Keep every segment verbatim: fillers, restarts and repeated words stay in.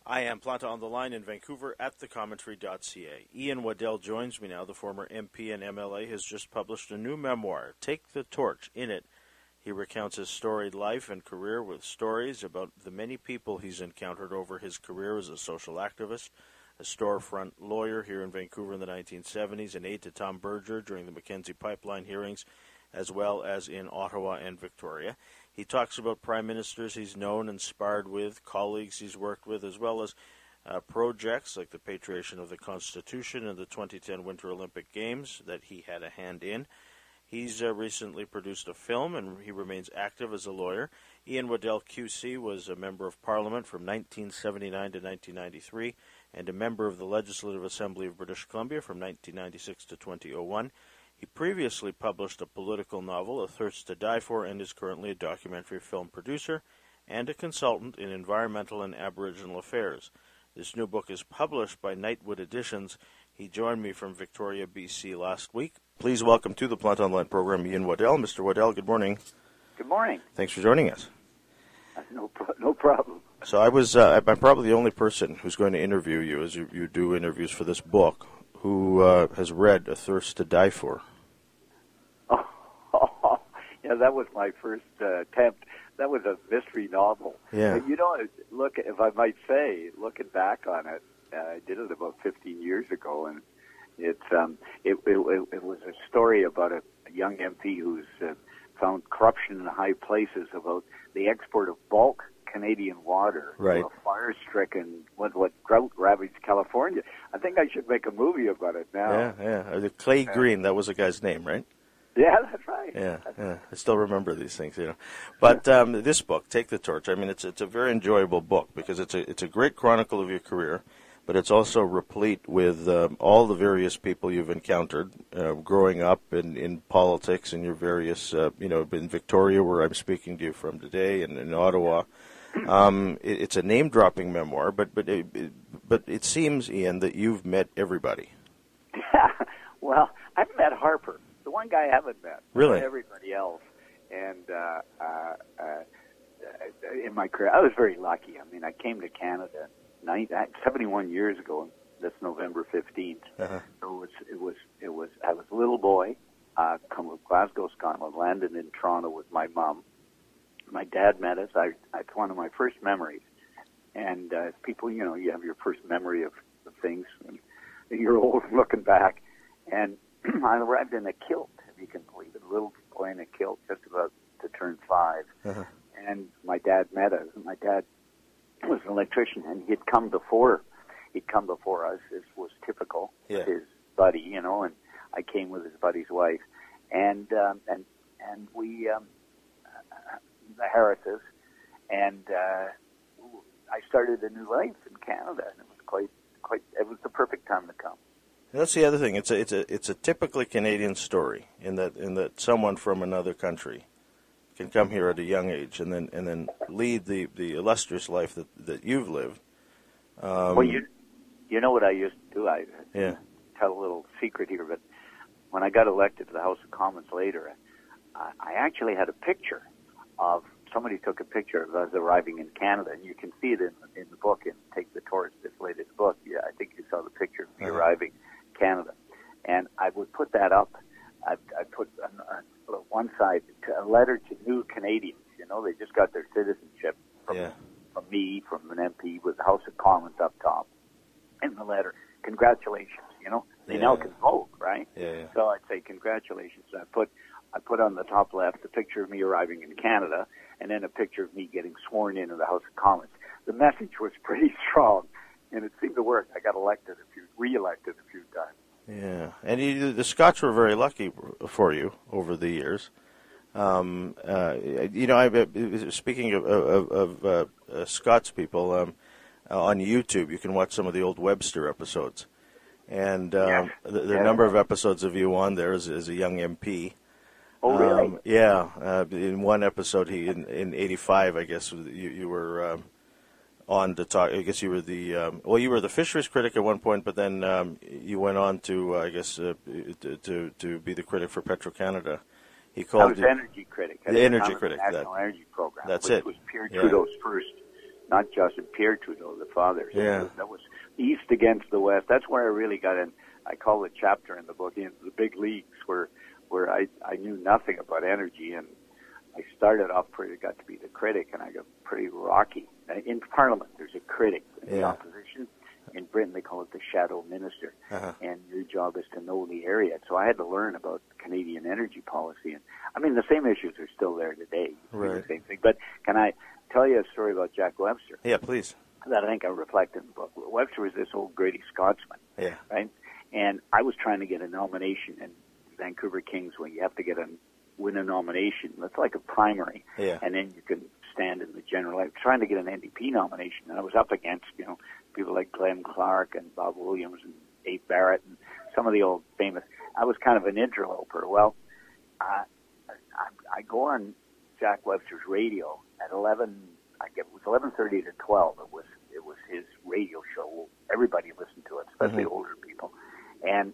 I am Planta on the line in Vancouver at the commentary dot c a. Ian Waddell joins me now. The former M P and M L A has just published a new memoir, Take the Torch. In it, he recounts his storied life and career with stories about the many people he's encountered over his career as a social activist, a storefront lawyer here in Vancouver in the nineteen seventies, an aide to Tom Berger during the Mackenzie Pipeline hearings, as well as in Ottawa and Victoria. He talks about prime ministers he's known and sparred with, colleagues he's worked with, as well as uh, projects like the patriation of the Constitution and the twenty ten Winter Olympic Games that he had a hand in. He's uh, recently produced a film, and he remains active as a lawyer. Ian Waddell Q C was a member of Parliament from nineteen seventy-nine to nineteen ninety-three and a member of the Legislative Assembly of British Columbia from nineteen ninety-six to two thousand one. He previously published a political novel, A Thirst to Die For, and is currently a documentary film producer and a consultant in environmental and Aboriginal affairs. This new book is published by Nightwood Editions. He joined me from Victoria, B C last week. Please welcome to the Plant Online program Ian Waddell. Mister Waddell, good morning. Good morning. Thanks for joining us. Uh, no, pro- no problem. So I was, uh, I'm probably the only person who's going to interview you, as you, you do interviews for this book, who uh, has read A Thirst to Die For. Oh, oh, yeah, that was my first uh, attempt. That was a mystery novel. Yeah. But, you know, look, if I might say, looking back on it, uh, I did it about fifteen years ago, and it's um, it, it, it was a story about a, a young M P who's uh, found corruption in high places, about the export of bulk Canadian water right. to a fire-stricken, what, what drought-ravaged California. I think I should make a movie about it now. Yeah, yeah. The Clay Green, that was a guy's name, right? Yeah, that's right. Yeah, yeah. I still remember these things, you know. But um, this book, Take the Torch, I mean, it's it's a very enjoyable book because it's a it's a great chronicle of your career, but it's also replete with um, all the various people you've encountered uh, growing up in, in politics and your various, uh, you know, in Victoria, where I'm speaking to you from today, and in Ottawa. Um, it, it's a name-dropping memoir, but but it, it, but it seems, Ian, that you've met everybody. Well, I've met Harper. The one guy I haven't met. Really? Everybody else. And uh, uh, uh, in my career, I was very lucky. I mean, I came to Canada nine, seventy-one years ago. That's November fifteenth. Uh-huh. So it was, it was, it was, I was a little boy, uh, come from Glasgow, Scotland, landed in Toronto with my mom. My dad met us. I, it's one of my first memories. And uh, people, you know, you have your first memory of, of things. And you're old looking back. And I arrived in a kilt, if you can believe it, a little boy in a kilt, just about to turn five. Uh-huh. And my dad met us. My dad was an electrician, and he'd come before. He'd come before us. This was typical. Yeah. His buddy, you know, and I came with his buddy's wife, and um, and and we um, uh, the Harrises, and uh, I started a new life in Canada, and it was quite quite. It was the perfect time to come. That's the other thing. It's a it's a it's a typically Canadian story in that in that someone from another country can come here at a young age and then and then lead the, the illustrious life that, that you've lived. Um, well, you you know what I used to do? I yeah. tell a little secret here, but when I got elected to the House of Commons later, I, I actually had a picture of somebody took a picture of us arriving in Canada, and you can see it in in the book in Take the Torch, this latest book. Yeah, I think you saw the picture of me uh-huh. arriving. Canada, and I would put that up. I I put on, on one side a letter to new Canadians. You know, they just got their citizenship from yeah. from me, from an M P, with the House of Commons up top. In the letter, congratulations. You know, they yeah. now can vote, right? Yeah, yeah. So I'd say congratulations. I put I put on the top left a picture of me arriving in Canada, and then a picture of me getting sworn into the House of Commons. The message was pretty strong. And it seemed to work. I got elected a few, re-elected a few times. Yeah, and you, the Scots were very lucky for you over the years. Um, uh, you know, I, speaking of, of, of uh, uh, Scots people, um, uh, on YouTube you can watch some of the old Webster episodes, and um, yes. the, the yeah. number of episodes of you on there as, as a young M P. Oh, really? Um, yeah. Uh, in one episode, he in, in eighty-five, I guess you, you were. Um, on to talk, I guess you were the, um, well, you were the fisheries critic at one point, but then um, you went on to, uh, I guess, uh, to to be the critic for Petro-Canada. He called I was it, energy critic. The energy critic. National that, Energy Program. That's which it. was Pierre yeah. Trudeau's first not just Pierre Trudeau, the father. So Yeah. that was East against the West. That's where I really got in. I call the chapter in the book, into the big leagues, where where I, I knew nothing about energy, and I started off pretty, got to be the critic, and I got pretty rocky. In Parliament, there's a critic in the Yeah. opposition. In Britain, they call it the shadow minister, Uh-huh. and your job is to know the area. So I had to learn about Canadian energy policy, and I mean the same issues are still there today. Right. The same thing. But can I tell you a story about Jack Webster Yeah, please. that I think I reflect in the book? Webster was this old Grady Scotsman, Yeah. right? And I was trying to get a nomination in Vancouver Kings when you have to get a win a nomination. That's like a primary, Yeah. and then you can stand in the general. I was trying to get an N D P nomination, and I was up against, you know, people like Glenn Clark and Bob Williams and Dave Barrett and some of the old famous. I was kind of an interloper. Well, uh, I, I go on Jack Webster's radio at eleven. I get it was eleven thirty to twelve. It was it was his radio show. Everybody listened to it, especially Mm-hmm. older people. And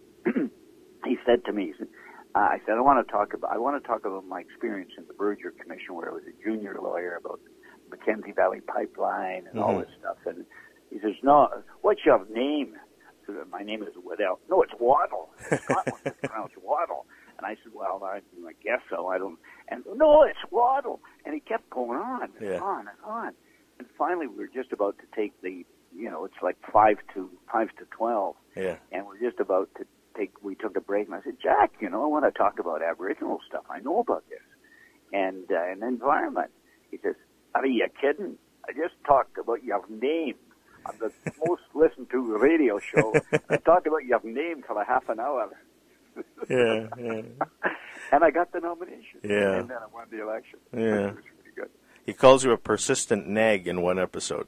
he said to me, he said, uh, I said, I want to talk about I want to talk about my experience in the Berger Commission, where I was a junior lawyer about Mackenzie Valley Pipeline and all Mhm. this stuff. And he says, no, what's your name? I said, my name is Waddell. No, it's Waddle. Scotland, it's pronounced Waddle. And I said, well, I, I guess so. I don't. And no, it's Waddle. And he kept going on and Yeah. on and on. And finally, we were just about to take the, you know, it's like five to five to twelve, Yeah. and we're just about to take. We took a break, and I said, Jack, you know, I want to talk about Aboriginal stuff. I know about this and uh, and environment. He says, are you kidding? I just talked about your name on the most listened to radio show. I talked about your name for a half an hour. Yeah. Yeah. And I got the nomination. Yeah. And then I won the election. Yeah. It was really good. He calls you a persistent nag in one episode.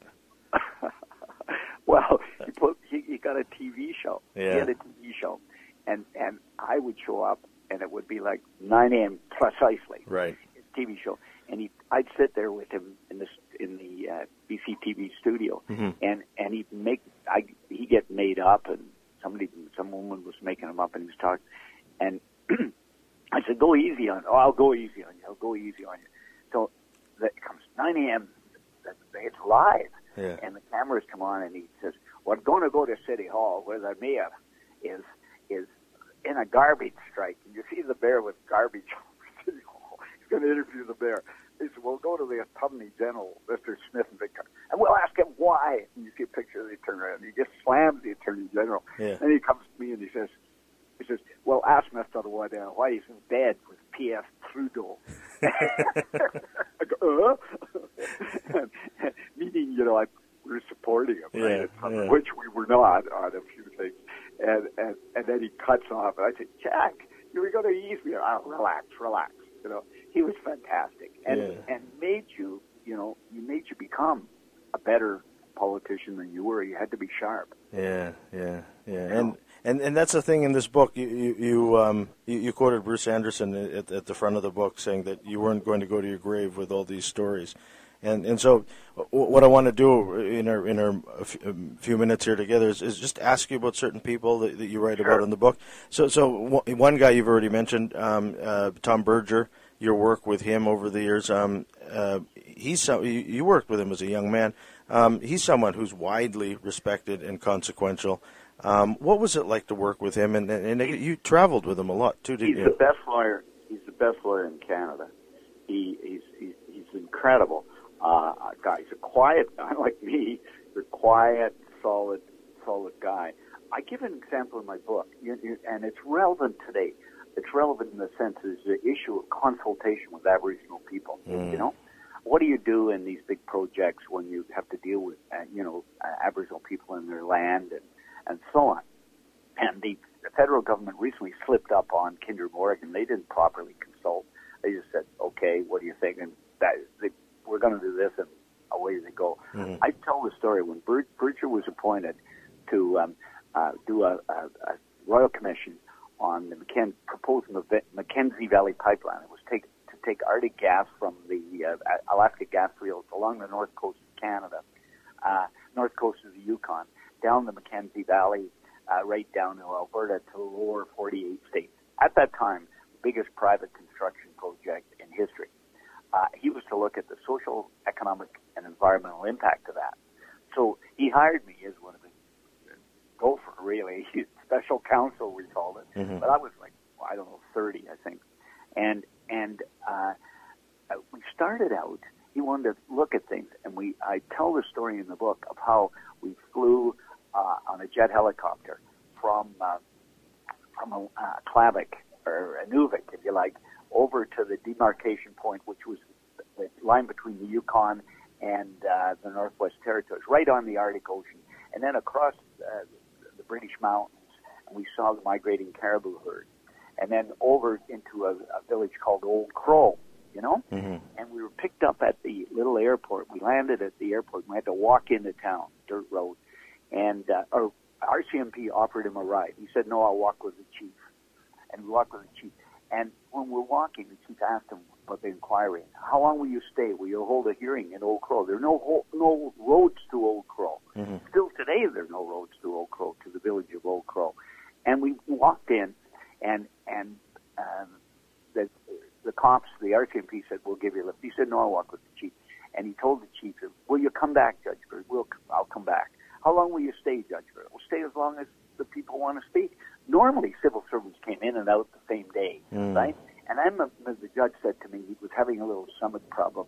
Well, he put he, he got a T V show. Yeah. He had a T V show, and and I would show up, and it would be like nine a.m. precisely. Right. His T V show, and he I'd sit there with him in the in the uh, B C T V studio, Mhm. and and he'd make I he get made up, and somebody some woman was making him up, and he was talking, and I said, go easy on. Oh, I'll go easy on you. I'll go easy on you. So that comes nine a.m. It's live. Yeah. And the cameras come on, and he says, "We're going to go to City Hall, where the mayor is is in a garbage strike." And you see the mayor with garbage over City Hall. He's going to interview the mayor. He said, "We'll go to the Attorney General, Mister Smith and Victor, and we'll ask him why." And you see a picture of the Attorney General, and he just slams the Attorney General. Yeah. Then he comes to me and he says, "He says, well, ask Mister Waddell why he's in bed with P S Trudeau." I go, uh? Meaning, you know, I we're supporting him, right? Yeah, Some yeah. of which we were not on a few things. And, and, and then he cuts off, and I said, Jack, you were going to ease me. Oh, relax, relax. You know, he was fantastic, and Yeah. and made you, you know, he made you become a better politician than you were. You had to be sharp. Yeah, yeah, yeah, and and and that's the thing in this book. You you you, um, you, you quoted Bruce Anderson at, at the front of the book, saying that you weren't going to go to your grave with all these stories, and and so w- what I want to do in our in our a few, a few minutes here together is, is just ask you about certain people that, that you write Sure. about in the book. So so w- one guy you've already mentioned, um, uh, Tom Berger. Your work with him over the years. Um, uh, he's so, you, you worked with him as a young man. Um, he's someone who's widely respected and consequential. Um, what was it like to work with him? And, and, and you traveled with him a lot too, didn't He's you? the best lawyer. He's the best lawyer in Canada. He, he's, he's he's incredible. Uh, guy. He's a quiet guy like me. He's a quiet, solid, solid guy. I give an example in my book, you, you, and it's relevant today. It's relevant in the sense is the issue of consultation with Aboriginal people. Mm. You know, what do you do in these big projects when you have to deal with, uh, you know, uh, Aboriginal people and their land and, and so on? And the, the federal government recently slipped up on Kinder Morgan. They didn't properly consult. They just said, "Okay, what do you think?" And that they, we're going to do this, and away they go. Mm. I tell the story when Ber- Berger was appointed to um, uh, do a, a, a royal commission on the McKen- proposing the Mackenzie Valley Pipeline. It was take, to take Arctic gas from the uh, Alaska gas fields along the north coast of Canada, uh, north coast of the Yukon, down the Mackenzie Valley, uh, right down to Alberta to the lower forty-eight states. At that time, the biggest private construction project in history. uh, he was to look at the social, economic, and environmental impact of that. So he hired me as one of his gopher, really, special counsel, we called it. Mm-hmm. But I was like, well, I don't know, thirty, I think. And and uh, we started out, he wanted to look at things, and we I tell the story in the book of how we flew uh, on a jet helicopter from uh, from a uh, Klavik, or Inuvik, if you like, over to the demarcation point, which was the line between the Yukon and uh, the Northwest Territories, right on the Arctic Ocean, and then across uh, the British mountains, and we saw the migrating caribou herd, and then over into a, a village called Old Crow, you know, mm-hmm. and we were picked up at the little airport. We landed at the airport, and we had to walk into town, dirt road, and uh, our R C M P offered him a ride. He said, no, I'll walk with the chief, and we walked with the chief. And when we're walking, the chief asked him about the inquiry. How long will you stay? Will you hold a hearing in Old Crow? There are no no roads to Old Crow. Mm-hmm. Still today, there are no roads to Old Crow, to the village of Old Crow. And we walked in, and and um, the the cops, the R C M P said, we'll give you a lift. He said, no, I'll walk with the chief. And he told the chief, will you come back, Judge Bird? We'll, I'll come back. How long will you stay, Judge Bird? We'll stay as long as the people want to speak. Normally, civil servants came in and out the same day, mm. right? And then the, the judge said to me he was having a little stomach problem,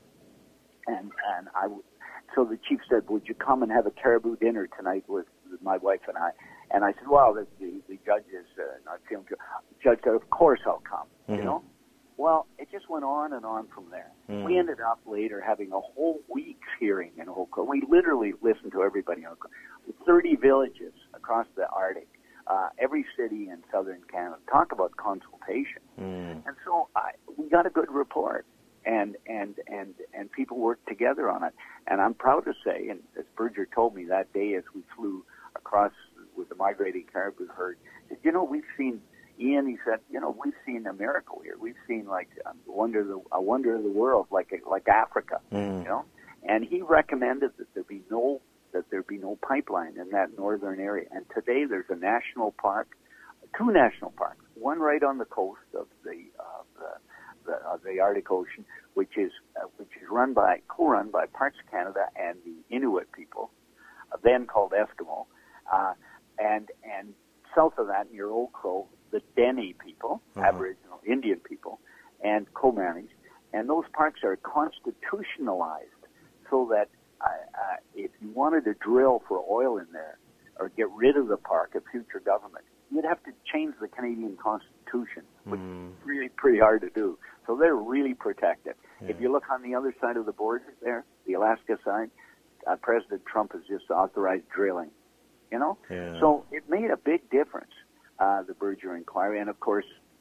and and I, so the chief said, "Would you come and have a caribou dinner tonight with, with my wife and I?" And I said, "Well, the, the, the judge is uh, not feeling good." The judge said, "Of course I'll come." Mm-hmm. You know, well, it just went on and on from there. Mm. We ended up later having a whole week's hearing in Old Crow. We literally listened to everybody in Old Crow. thirty villages across the Arctic. Uh, every city in southern Canada. Talk about consultation. Mm. And so I, we got a good report, and, and, and, and people worked together on it. And I'm proud to say, and as Berger told me that day as we flew across with the migrating caribou herd, that, you know, we've seen, Ian, he said, you know, we've seen a miracle here. We've seen like a wonder of the, a wonder of the world, like, like Africa, mm. you know? And he recommended that there be no that there be no pipeline in that northern area. And today there's a national park, two national parks, one right on the coast of the uh, the, the, uh, the Arctic Ocean, which is uh, which is run by co-run by Parks Canada and the Inuit people, uh, then called Eskimo, uh, and and south of that near Old Crow, the Dene people, uh-huh. Aboriginal Indian people, and co-managed, and those parks are constitutionalized so that. Uh, uh, if you wanted to drill for oil in there or get rid of the park, a future government, you'd have to change the Canadian Constitution, which mm. is really pretty hard to do. So they're really protected. Yeah. If you look on the other side of the border there, the Alaska side, uh, President Trump has just authorized drilling, you know? Yeah. So it made a big difference, uh, the Berger inquiry. And, of course,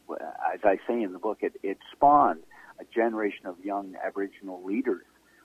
as I say in the book, it, it spawned a generation of young Aboriginal leaders.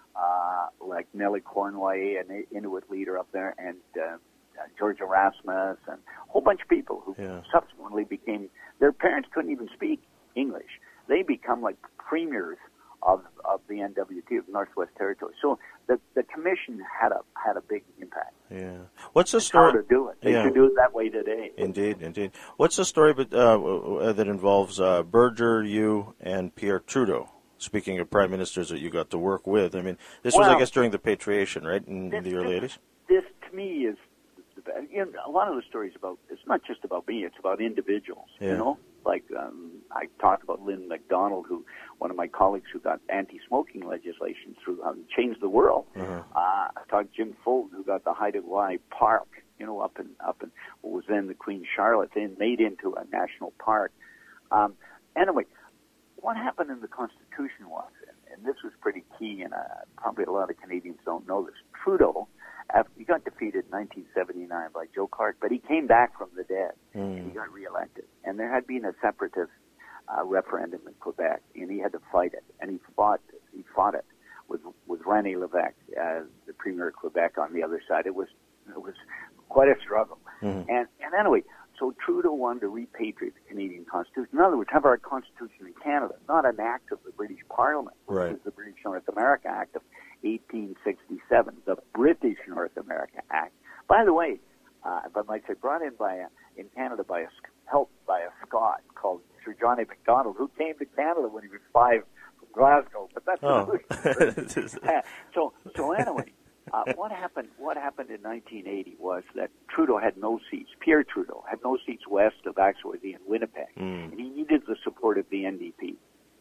Uh, like Nellie Cornway, an Inuit leader up there, and uh, uh, George Erasmus, and a whole bunch of people who yeah. subsequently became, their parents couldn't even speak English. They become like premiers of of the N W T, of the Northwest Territories. So the the commission had a had a big impact. Yeah. What's the story? How to do it? They yeah. should do it that way today. Indeed, indeed. What's the story but, uh, that involves uh, Berger, you, and Pierre Trudeau? Speaking of prime ministers that you got to work with, I mean, this well, was, I guess, during the patriation, right, in, this, in the early eighties? This, to me, is the best. You know, a lot of the stories about, it's not just about me, it's about individuals, yeah. you know? Like, um, I talked about Lynn McDonald, who, one of my colleagues who got anti-smoking legislation through, um, changed the world. Uh-huh. Uh, I talked Jim Fulton, who got the Haida Gwaii Park, you know, up in, up in what was then the Queen Charlotte, then made into a national park. Um, anyway, what happened in the Constitution was, and, and this was pretty key, and uh, probably a lot of Canadians don't know this, Trudeau, after, he got defeated in nineteen seventy-nine by Joe Clark, but he came back from the dead, mm. and he got reelected. And there had been a separatist uh, referendum in Quebec, and he had to fight it, and he fought he fought it with with René Lévesque, uh, the Premier of Quebec, on the other side. It was it was quite a struggle. Mm. And, and anyway, so Trudeau wanted to repatriate the Canadian Constitution. In other words, have our Constitution in Canada, not an act of the British Parliament, which right. is the British North America Act of eighteen sixty-seven, the British North America Act. By the way, uh, if I might say, brought in by a, in Canada by a helped by a Scot called Sir John A. Macdonald, who came to Canada when he was five from Glasgow, but that's oh. another story. so, so anyway, uh, what happened? What happened in nineteen eighty was that Trudeau had no seats. Pierre Trudeau had no seats west of Axworthy and Winnipeg, mm. and he needed the support of the N D P.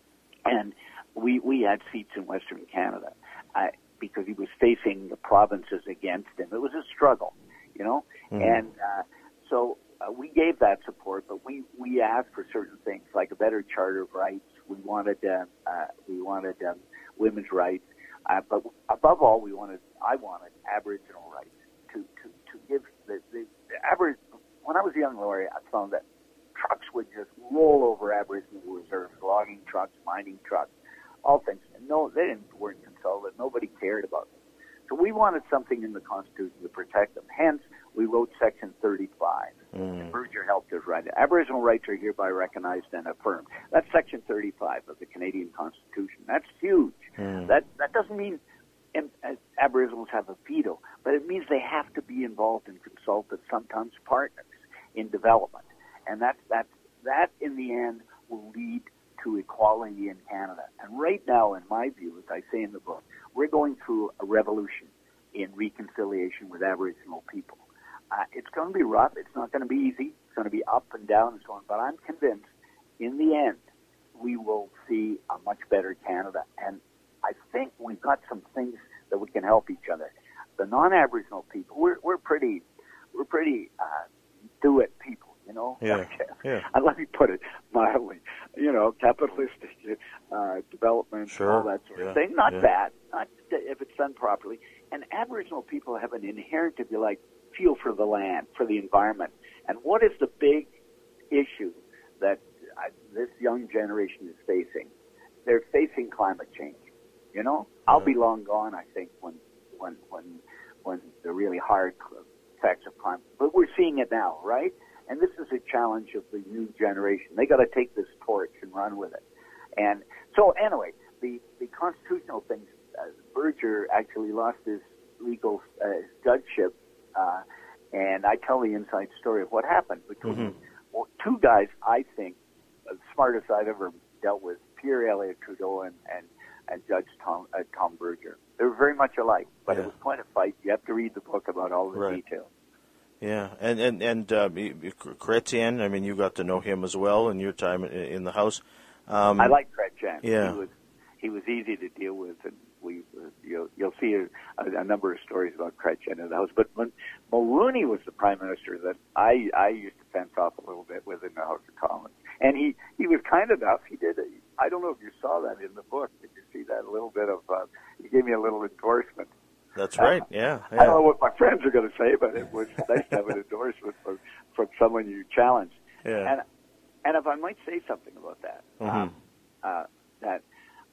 And we we had seats in Western Canada uh, because he was facing the provinces against him. It was a struggle, you know, mm. and uh, so. Uh, we gave that support, but we, we asked for certain things like a better charter of rights. We wanted uh, uh, we wanted um, women's rights, uh, but above all, we wanted I wanted Aboriginal rights to to, to give the, the, the Aboriginal. When I was a young lawyer, I found that trucks would just roll over Aboriginal reserves, logging trucks, mining trucks, all things. And no, they didn't weren't consulted. Nobody cared about them. So we wanted something in the Constitution to protect them. Hence, we wrote Section thirty-five. Mm. And Berger helped us write it. Aboriginal rights are hereby recognized and affirmed. That's Section thirty-five of the Canadian Constitution. That's huge. Mm. That that doesn't mean um, uh, Aboriginals have a veto, but it means they have to be involved and consulted, sometimes partners, in development. And that, that, that in the end, will lead to equality in Canada. And right now, in my view, as I say in the book, we're going through a revolution in reconciliation with Aboriginal people. Uh, it's going to be rough. It's not going to be easy. It's going to be up and down and so on. But I'm convinced, in the end, we will see a much better Canada. And I think we've got some things that we can help each other. The non-Aboriginal people, we're we're pretty, we're pretty uh, do-it people, you know. Yeah. yeah. And let me put it mildly, you know, capitalistic uh, development, sure. all that sort yeah. of thing. Not yeah. bad, not if it's done properly. And Aboriginal people have an inherent, if you like, feel for the land, for the environment. And what is the big issue that uh, this young generation is facing? They're facing climate change. You know, I'll yeah. be long gone, I think, when when when when the really hard effects of climate. But we're seeing it now, right? And this is a challenge of the new generation. They got to take this torch and run with it. And so, anyway, the the constitutional things. Uh, Berger actually lost his legal uh, judgeship. Uh, and I tell the inside story of what happened between mm-hmm. well, two guys, I think, the smartest I've ever dealt with, Pierre Elliott Trudeau and, and, and Judge Tom, uh, Tom Berger. They were very much alike, but yeah. it was quite a fight. You have to read the book about all the right. details. Yeah, and, and, and uh, Chrétien, I mean, you got to know him as well in your time in, in the House. Um, I like Chrétien. Yeah. He was, he was easy to deal with, and we you'll, you'll see a, a number of stories about Chrétien in the House. But when Mulroney was the Prime Minister, that I I used to fence off a little bit with in the House of Commons, and he he was kind enough. He did. A, I don't know if you saw that in the book. Did you see that a little bit of? Uh, he gave me a little endorsement. That's right. Yeah, yeah. I don't know what my friends are going to say, but it was nice to have an endorsement from from someone you challenged. Yeah. And and if I might say something about that, mm-hmm. um, uh, that.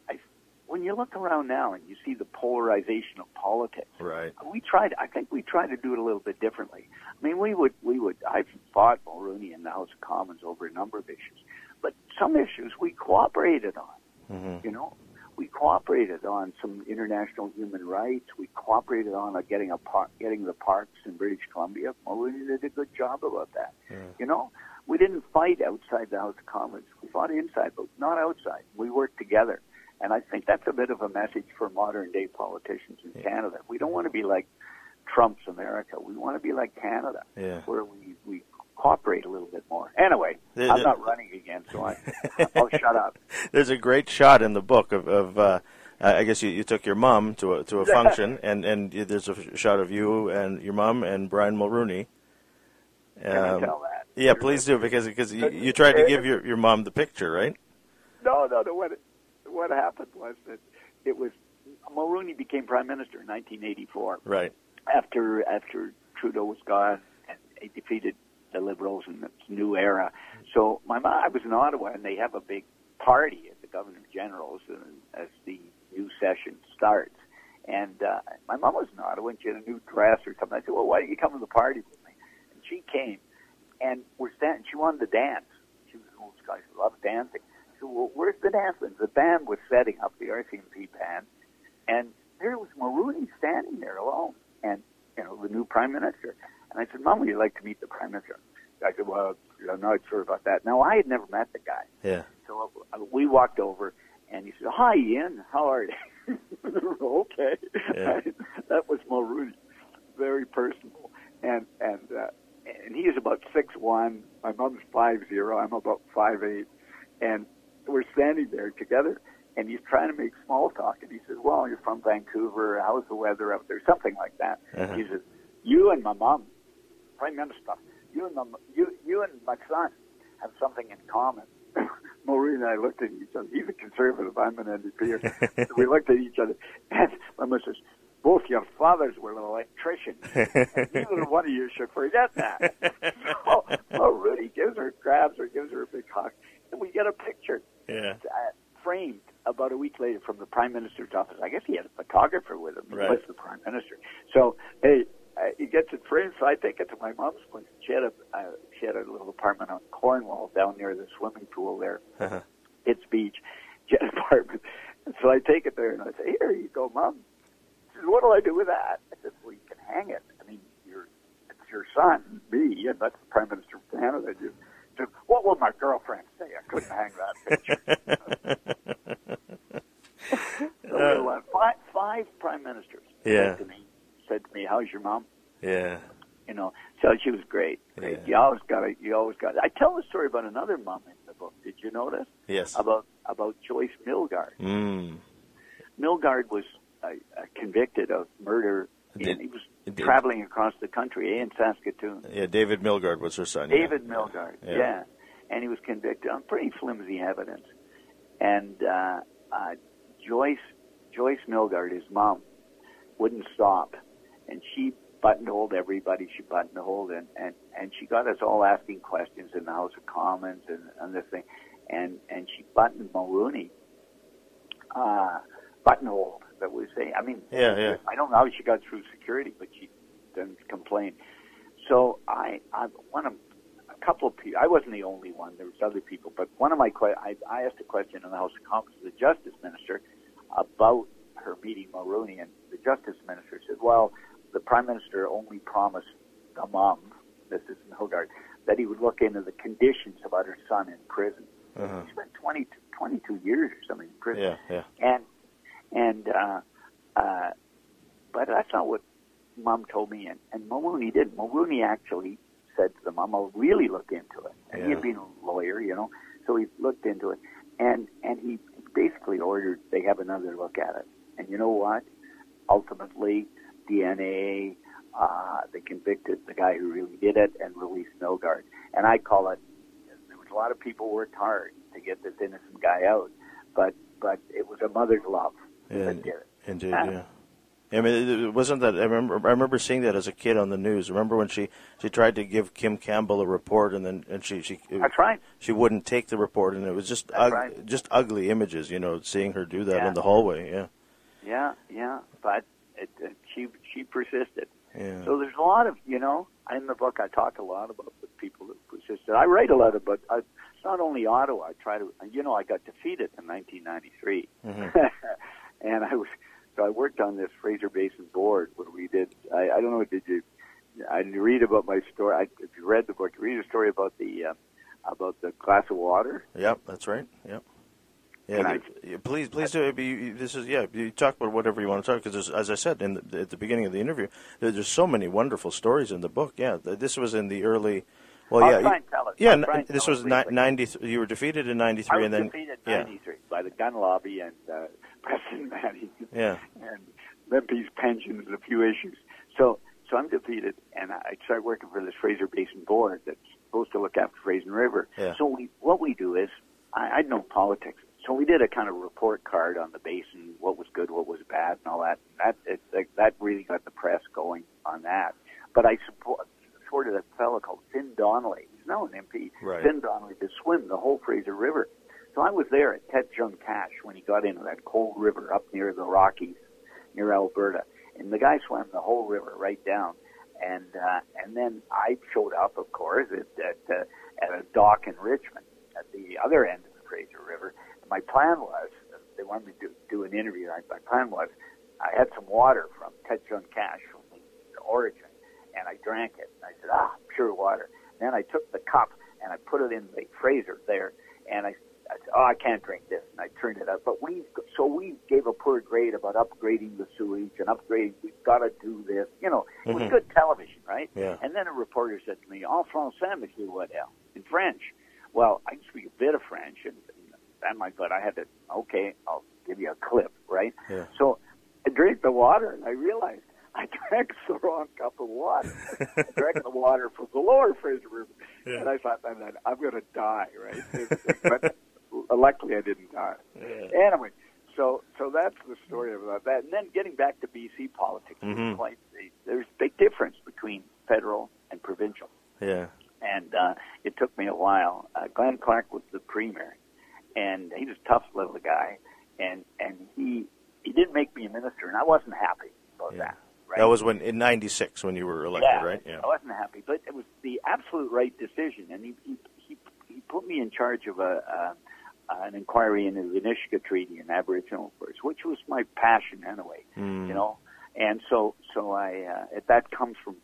When you look around now and you see the polarization of politics, right? We tried. I think we tried to do it a little bit differently. I mean, we would, we would. I've fought Mulroney in the House of Commons over a number of issues, but some issues we cooperated on. Mm-hmm. You know, we cooperated on some international human rights. We cooperated on uh, getting a par- getting the parks in British Columbia. Mulroney did a good job about that. Yeah. You know, we didn't fight outside the House of Commons. We fought inside, but not outside. We worked together. And I think that's a bit of a message for modern-day politicians in yeah. Canada. We don't want to be like Trump's America. We want to be like Canada, yeah. where we, we cooperate a little bit more. Anyway, there, I'm not running again, so I, I'll shut up. There's a great shot in the book of, of uh, I guess you, you took your mom to a, to a function, and, and there's a shot of you and your mom and Brian Mulroney. Um, Can I tell that? Yeah, please do, because because you, you tried to give your, your mom the picture, right? No, no, no. What, what happened was that it was Mulroney became prime minister in nineteen eighty-four. Right. After after Trudeau was gone and he defeated the Liberals in this new era. So my mom, I was in Ottawa, and they have a big party at the Governor General's uh, as the new session starts. And uh, my mom was in Ottawa, and she had a new dress or something. I said, well, why don't you come to the party with me? And she came, and we're standing. She wanted to dance. She was an old guy who loved dancing. So, well, where's the dancing? The band was setting up, the R C M P band, and there was Mulroney standing there alone, and, you know, the new prime minister. And I said, Mom, would you like to meet the prime minister? I said, well, I'm not sure about that. Now, I had never met the guy. Yeah. So uh, we walked over, And he said, "Hi, Ian. How are you?" Okay. Yeah. That was Mulrooney. Very personal. And and uh, and he is about six one. My mom's five zero. I'm about five eight. And we're standing there together, and he's trying to make small talk. And he says, "Well, you're from Vancouver. How's the weather up there?" Something like that. Uh-huh. He says, "You and my mom, Prime Minister, you and my, you you and my son have something in common." Maureen and I looked at each other. He's a conservative. I'm an N D P. So we looked at each other, and my mother says, "Both your fathers were electricians. And neither one of you should forget that." So Maureen gives her, grabs her, gives her a big hug, and we get a picture Yeah. uh, framed about a week later from the Prime Minister's office. I guess he had a photographer with him. He Right. was the Prime Minister. So, hey, uh, he gets it framed, so I take it to my mom's place. She had a uh, she had a little apartment on Cornwall down near the swimming pool there. Uh-huh. It's beach. She had an apartment. And so I take it there and I say, "Here you go, Mom." She says, "What do I do with that?" I said, "Well, you can hang it. I mean, you're, it's your son, me, and that's the Prime Minister of Canada." You said, "What will my girlfriend say? I couldn't hang that picture." So we went, five, five prime ministers Yeah. said to me, said to me, "How's your mom?" Yeah. You know, so she was great. Great. Yeah. You always got to, you always got. I tell a story about another mom in the book. Did you notice? Yes. About about Joyce Milgaard. Mm. Milgaard was uh, uh, convicted of murder. Did- and he was did- traveling across the country, eh, in Saskatoon. Yeah, David Milgaard was her son. yeah. David Milgaard, Yeah. yeah. And he was convicted on pretty flimsy evidence. And uh, uh, Joyce Joyce Milgaard, his mom, wouldn't stop, and she buttonholed everybody. She buttonholed, and, and and she got us all asking questions in the House of Commons and, and this thing, and and she buttoned Mulrooney, uh, buttonholed. That we say. I mean, Yeah, yeah. I don't know how she got through security, but she didn't complain. So I, I one of a couple of people. I wasn't the only one. There was other people, but one of my que- I, I asked a question in the House of Commons to the Justice Minister about her meeting Mulrooney, and the Justice Minister said, "Well, the Prime Minister only promised the mom, this is Milgaard, that he would look into the conditions about her son in prison." Uh-huh. He spent twenty, twenty-two years or something in prison. Yeah, yeah. And and uh, uh, but that's not what Mom told me, and, and Mulrooney did. Mulrooney actually said to the mom, "I'll really look into it." And he Yeah. had been a lawyer, you know, so he looked into it, and and he basically ordered they have another look at it. And you know what? Ultimately, D N A, uh, they convicted the guy who really did it and released Milgaard. And I call it, there was a lot of people worked hard to get this innocent guy out, but but it was a mother's love Yeah, that did it. indeed, Ah. yeah. I mean, it wasn't that. I remember. I remember seeing that as a kid on the news. Remember when she, she tried to give Kim Campbell a report, and then and she she That's right. she wouldn't take the report, and it was just That's ug- right. just ugly images. You know, seeing her do that Yeah. in the hallway. Yeah, Yeah, yeah, but it, it, she she persisted. yeah. So there's a lot of, you know, in the book I talk a lot about the people that persisted. I write a lot about, I, it's not only Ottawa. I try to, you know, I got defeated in nineteen ninety-three. Mm-hmm. And I was, so I worked on this Fraser Basin board where we did, I, I don't know, did you, I read about my story, I, if you read the book, you read a story about the, uh, about the glass of water. Yep, that's right. Yep. Yeah, Can I- the- yeah, please, please do. You- This is yeah. You talk about whatever you want to talk because, as I said in the, at the beginning of the interview, there, there's so many wonderful stories in the book. Yeah, th- this was in the early. Well, I'll yeah, try you- and tell it. yeah. I'll n- try and This tell was it ni- briefly. ninety. You were defeated in ninety-three, I was and then defeated in yeah, ninety-three by the gun lobby and uh, Preston Manning yeah, and Lempe's pensions and a few issues. So, so I'm defeated, and I started working for this Fraser Basin board that's supposed to look after Fraser River. Yeah. So we, what we do is, I, I know politics. So we did a kind of report card on the basin, what was good, what was bad, and all that. That it, like, that really got the press going on that. But I support, supported a fellow called Finn Donnelly. He's now an M P. Right. Finn Donnelly to swim the whole Fraser River. So I was there at Tetjung Cache when he got into that cold river up near the Rockies, near Alberta. And the guy swam the whole river right down. And uh, and then I showed up, of course, at at, uh, at a dock in Richmond at the other end of the Fraser River. And my plan was, they wanted me to do an interview. I, my plan was, I had some water from Tetjung Cache from the, the origin, and I drank it. And I said, ah, pure water. And then I took the cup and I put it in the Fraser there, and I I said, oh, I can't drink this, and I turned it out. But we, so we gave a poor grade about upgrading the sewage and upgrading. We've got to do this. You know, it was Mhm. good television, right? Yeah. And then a reporter said to me, "En français, Monsieur Waddell," in French. Well, I speak a bit of French, and, and my but I had to. Okay, I'll give you a clip, right? Yeah. So I drank the water, and I realized I drank the wrong cup of water. I drank the water from the lower fridge room, Yeah. and I thought, I'm, I'm going to die, right? But luckily, I didn't die. Yeah. Anyway, so so that's the story about that. And then getting back to B C politics, Mhm. quite, there's a big difference between federal and provincial. Yeah. And uh, it took me a while. Uh, Glenn Clark was the premier, and he was a tough little guy, and and he he didn't make me a minister, and I wasn't happy about Yeah. that. Right? That was when in ninety-six when you were elected, yeah, right? Yeah. I wasn't happy, but it was the absolute right decision, and he he he, he put me in charge of a. a an inquiry into the Nisga'a Treaty and Aboriginal affairs, which was my passion anyway, Mm. you know. And so, so I uh, that comes from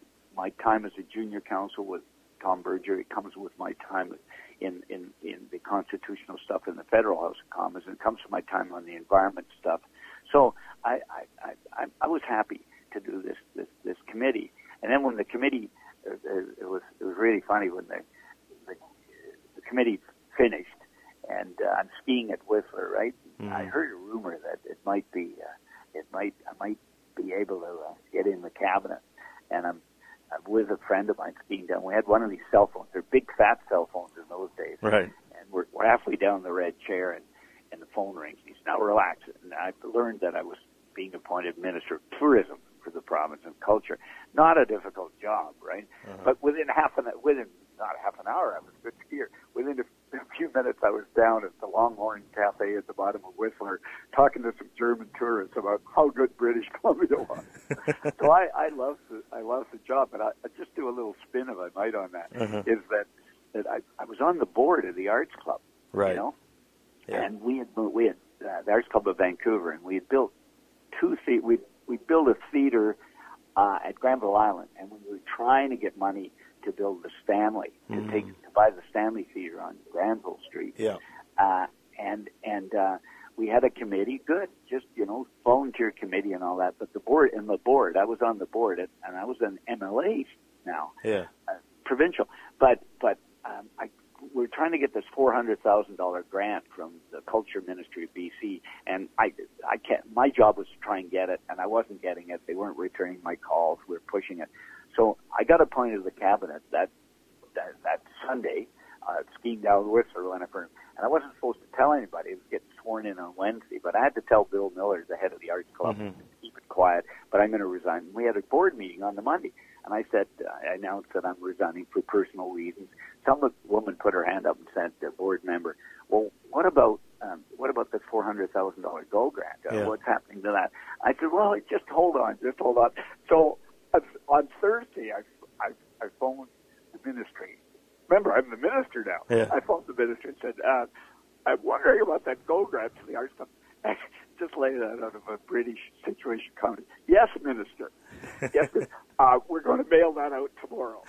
my time as a junior counsel with Tom Berger. It comes with my time in in in the constitutional stuff in the Federal House of Commons, and it comes from my time on the environment stuff. So I I I, I was happy to do this this this committee, and then when the committee it, it was it was really funny when the the, the committee finished. And uh, I'm skiing at Whistler, right? Mm-hmm. I heard a rumor that it might be, uh, it might, I might be able to uh, get in the cabinet. And I'm, I'm with a friend of mine skiing down. We had one of these cell phones. They're big, fat cell phones in those days. Right. And we're, we're halfway down the red chair, and, and the phone rings. He said, "Now relax." And I learned that I was being appointed Minister of Tourism for the province and culture. Not a difficult job, right? Uh-huh. But within half an within not half an hour, I was a good skier. Within a In a few minutes, I was down at the Longhorn Cafe at the bottom of Whistler, talking to some German tourists about how good British Columbia was. So I, I love the I love the job, but I, I just do a little spin, if I might, on that. Uh-huh. Is that that I, I was on the board of the Arts Club, Right. you know, Yeah. and we had we had uh, the Arts Club of Vancouver, and we had built two the we we built a theater uh, at Granville Island, and we were trying to get money to build the Stanley, to Mm. take to buy the Stanley Theater on Granville Street. Yeah. Uh, and and uh, we had a committee, good, just you know, volunteer committee and all that. But the board and the board, I was on the board, and, and I was an M L A now, Yeah. uh, provincial. But but um, I we're trying to get this four hundred thousand dollar grant from the Culture Ministry of B C, and I I can't. My job was to try and get it, and I wasn't getting it. They weren't returning my calls. We were pushing it. So I got appointed to the cabinet that that, that Sunday, uh, skiing down Whistler, Lennifer, and I wasn't supposed to tell anybody. I was getting sworn in on Wednesday, but I had to tell Bill Miller, the head of the Arts Club, Mhm. to keep it quiet. But I'm going to resign. We had a board meeting on the Monday, and I said, uh, I announced that I'm resigning for personal reasons. Some woman put her hand up and said, the board member, "Well, what about um, what about this four hundred thousand dollar Go grant? Uh, Yeah. What's happening to that?" I said, "Well, just hold on, just hold on." So on Thursday, I, I, I phoned the ministry. Remember, I'm the minister now. Yeah. I phoned the minister and said, uh, "I'm wondering about that Go grant for the Arts Club." Just lay that out of a British situation comment. "Yes, Minister. Yes, uh, we're going to mail that out tomorrow."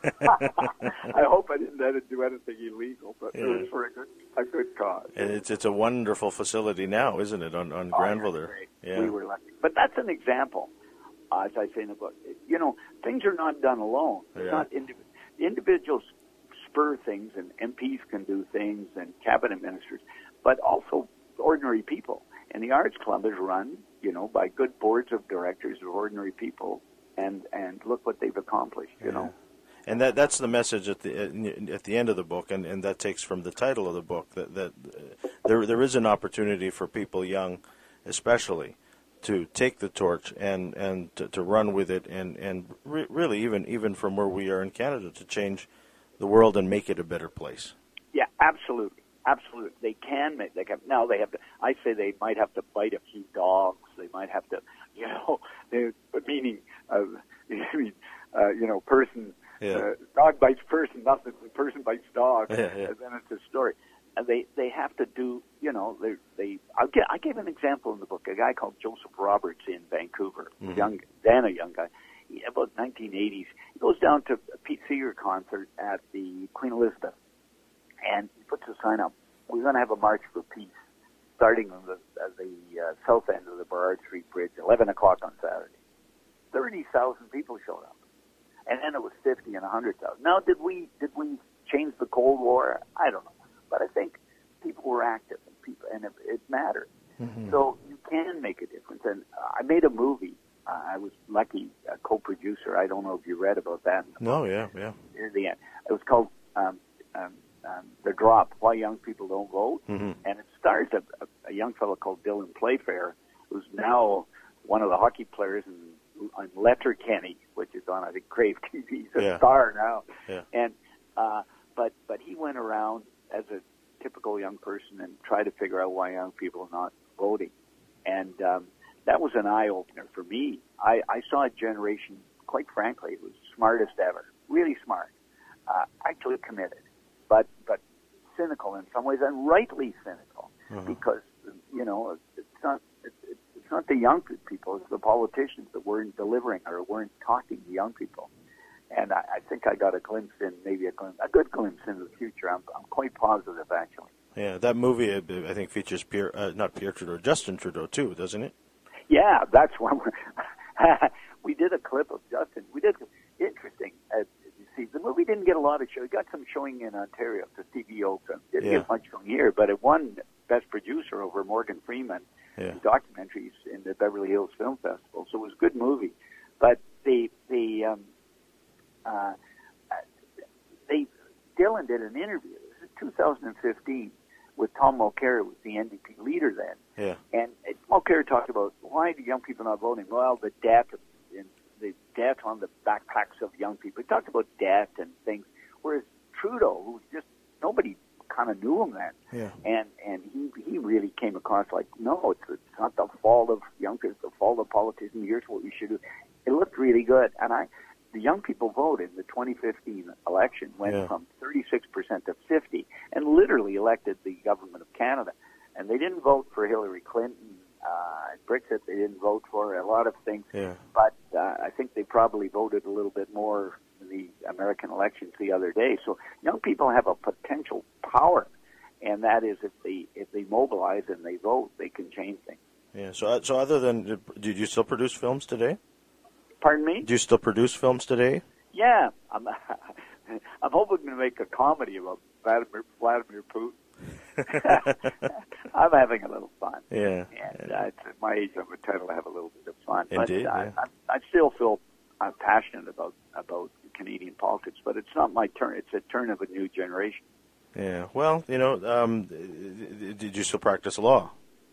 I hope I didn't do anything illegal, but Yeah. it was for a good, a good cause. And it's it's a wonderful facility now, isn't it, on, on Oh, Granville that's there? great. Yeah. We were lucky. But that's an example, uh, as I say in the book. You know, things are not done alone. It's Yeah. not indi- individuals spur things, and M Ps can do things, and cabinet ministers, but also ordinary people. And the Arts Club is run, you know, by good boards of directors of ordinary people, and and look what they've accomplished, you Yeah. know. And that that's the message at the at the end of the book, and, and that takes from the title of the book that that uh, there there is an opportunity for people young, especially, to take the torch and and to, to run with it, and and re- really even even from where we are in Canada, to change the world and make it a better place. Yeah, absolutely. Absolutely. They can make, they can, now they have to, I say they might have to bite a few dogs. They might have to, you know, they, meaning, uh, I mean, uh, you know, person, Yeah. uh, dog bites person, nothing, person bites dog, Yeah, yeah. and then it's a story. And they, they have to do, you know, they, they, I'll get, I gave an example in the book, a guy called Joseph Roberts in Vancouver, Mhm. young, then a young guy, he, about nineteen eighties. He goes down to a Pete Seeger concert at the Queen Elizabeth, and he puts a sign up, we're going to have a March for Peace, starting on the, uh, the uh, south end of the Burrard Street Bridge, eleven o'clock on Saturday. thirty thousand people showed up. And then it was fifty and one hundred thousand. Now, did we did we change the Cold War? I don't know. But I think people were active, and, people, and it, it mattered. Mm-hmm. So you can make a difference. And uh, I made a movie. Uh, I was lucky, a co-producer. I don't know if you read about that. No, yeah, yeah. Near the end. It was called um, um, um, The Drop, Why Young People Don't Vote. Mm-hmm. And it stars a, a, a young fellow called Dylan Playfair, who's now one of the hockey players in, on Letterkenny, which is on, I think, Crave T V. He's a yeah. star now. Yeah. And uh, but but he went around as a typical young person and tried to figure out why young people are not voting. And um, that was an eye-opener for me. I, I saw a generation, quite frankly, it was smartest ever, really smart, uh, actually committed, but but cynical in some ways, and rightly cynical, uh-huh. because, you know, it's not it, it's not the young people, it's the politicians that weren't delivering or weren't talking to young people. And I, I think I got a glimpse in, maybe a, glimpse, a good glimpse into the future. I'm, I'm quite positive, actually. Yeah, that movie, I think, features Pierre, uh, not Pierre Trudeau, Justin Trudeau, too, doesn't it? Yeah, that's one. We did a clip of Justin. We did, interesting. Uh, you see, the movie didn't get a lot of show. It got some showing in Ontario, the Stevie O film. Didn't yeah. get much showing here, but it won Best Producer over Morgan Freeman yeah. documentaries in the Beverly Hills Film Festival. So it was a good movie. But the, the, um, Uh, they Dylan did an interview. This is two thousand fifteen with Tom Mulcair, who was the N D P leader then. Yeah. And uh, Mulcair talked about why do young people not voting? Well, the debt, in, the debt on the backpacks of young people. He talked about debt and things. Whereas Trudeau, who was just nobody kind of knew him then, yeah. and and he he really came across like no, it's, it's not the fault of young people, it's the fault of politicians. Here's what we should do. It looked really good, and I. The young people voted in the twenty fifteen election, went yeah. from thirty-six percent to fifty, and literally elected the government of Canada. And they didn't vote for Hillary Clinton, uh, Brexit. They didn't vote for a lot of things. Yeah. But uh, I think they probably voted a little bit more in the American elections the other day. So young people have a potential power, and that is if they if they mobilize and they vote, they can change things. Yeah. So so other than, did you still produce films today? Pardon me? Do you still produce films today? Yeah, I'm. I'm hoping to make a comedy about Vladimir, Vladimir Putin. I'm having a little fun. Yeah. And uh, it's at my age, I'm entitled to have a little bit of fun. Indeed. But uh, yeah. I, I still feel I'm passionate about about Canadian politics, but it's not my turn. It's a turn of a new generation. Yeah. Well, you know, um, did you still practice law?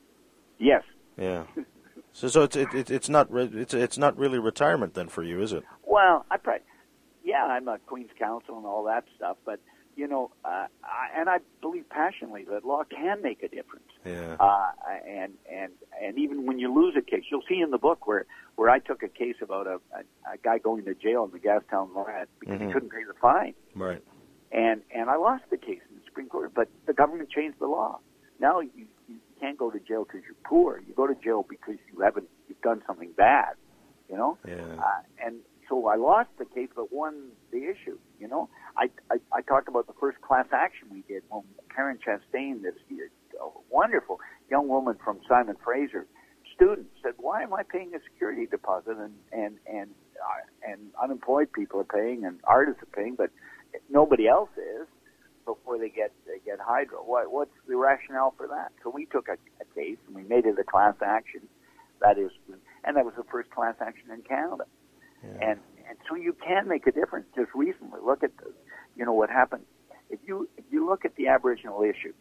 Yes. Yeah. So, so it's it, it's not re- it's it's not really retirement then for you, is it? Well, I probably, yeah, I'm a Queen's Counsel and all that stuff, but you know, uh, I, and I believe passionately that law can make a difference. Yeah. Uh, and and and even when you lose a case, you'll see in the book where where I took a case about a, a, a guy going to jail in the Gastown Lorette because mm-hmm. he couldn't pay the fine. Right. And and I lost the case in the Supreme Court, but the government changed the law. Now you. you can't go to jail because you're poor. You go to jail because you haven't you've done something bad, you know. Yeah. Uh, and so I lost the case, but won the issue. You know, I, I I talked about the first class action we did when Karen Chastain, this year, a wonderful young woman from Simon Fraser, student, said, "Why am I paying a security deposit and and and uh, and unemployed people are paying and artists are paying, but nobody else is?" Before they get they get hydro, what what's the rationale for that? So we took a, a case and we made it a class action. That is, and that was the first class action in Canada. Yeah. And and so you can make a difference. Just recently, look at the, you know what happened. If you if you look at the Aboriginal issue,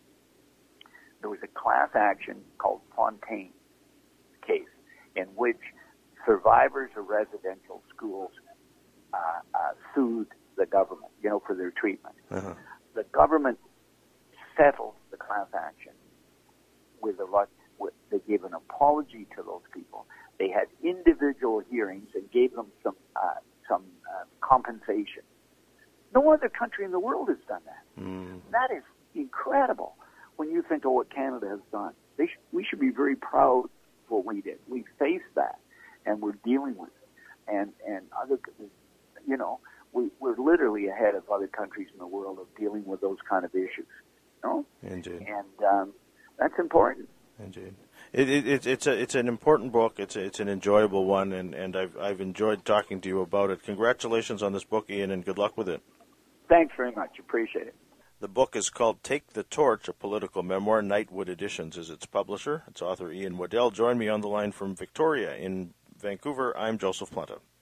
there was a class action called Fontaine case in which survivors of residential schools uh, uh, sued the government, you know, for their treatment. Uh-huh. The government settled the class action with a lot. With, they gave an apology to those people. They had individual hearings and gave them some uh, some uh, compensation. No other country in the world has done that. Mm. That is incredible when you think of what Canada has done. They sh- we should be very proud of what we did. We faced that, and we're dealing with it. And and other, you know. We, we're literally ahead of other countries in the world of dealing with those kind of issues. You know? Indeed. And um, that's important. Indeed. It, it, it, it's a it's an important book. It's a, it's an enjoyable one, and, and I've I've enjoyed talking to you about it. Congratulations on this book, Ian, and good luck with it. Thanks very much. Appreciate it. The book is called Take the Torch, a political memoir. Nightwood Editions is its publisher. Its author, Ian Waddell. Join me on the line from Victoria in Vancouver. I'm Joseph Planta.